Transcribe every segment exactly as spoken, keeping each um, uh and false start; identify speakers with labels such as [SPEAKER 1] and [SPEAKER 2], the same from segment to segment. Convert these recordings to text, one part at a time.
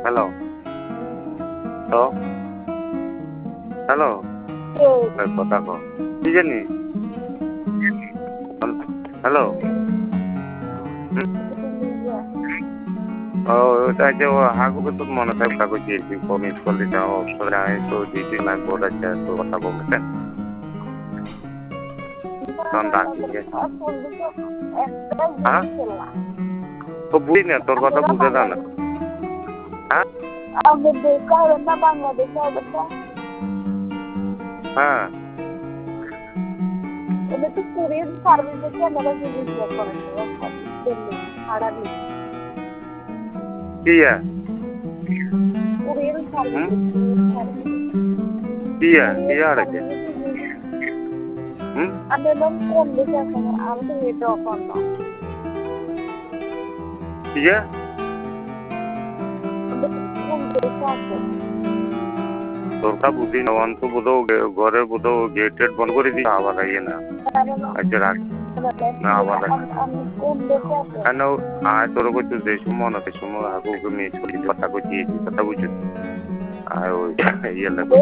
[SPEAKER 1] hello hello hello কথা কো কি জানি হ্যালো ও ওটা যে ও হাগুকে তো মনে থাকে কাগজ দিয়েছি মিস করলে যাও অবসরে আয় তো দুই তিন লাখ ভোট আছে তো কথা বলতেন তখন ডাকি হ্যাঁ তো বুঝি না তোর কথা বুঝে দাও না হ্যাঁ হ্যাঁ
[SPEAKER 2] এটা তো কুরিয়ার সার্ভিসে ক্যামেরা জিনিস করে
[SPEAKER 1] কিয়া
[SPEAKER 2] কুরিয়ার সার্ভিস
[SPEAKER 1] কিয়া কিয়া আছে হুম
[SPEAKER 2] আমি একদম কোন দিকে আছে আমি তো এটা অফার না
[SPEAKER 1] কিয়া
[SPEAKER 2] কোন দিকে আছে
[SPEAKER 1] তোরটা বুঝি না অন্ত বোধ ঘরে বোধ গেটেড বন্ধ করে দিই আবার আইয়ে না আচ্ছা রাখ না আবার
[SPEAKER 2] আমি কোন দিকে আছে
[SPEAKER 1] কেন আয় তোর কইতে যে সময় না সময় হাগুকে মিস করি কথা কইছি কথা বুঝছি আর ওই ইয়ে লাগে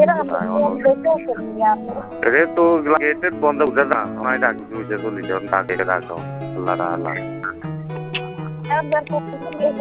[SPEAKER 1] রে তো গেটেড বন্ধ বুঝে না আমায় ডাক বুঝে চলি যখন ডাকে রাখো আল্লাহ আল্লাহ